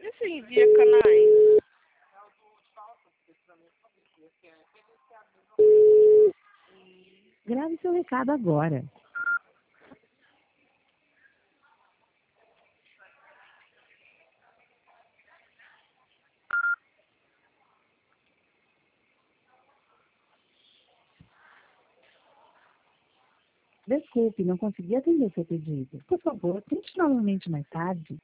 Esse envia canais. Grave seu recado agora. Desculpe, não consegui atender seu pedido. Por favor, tente novamente mais tarde.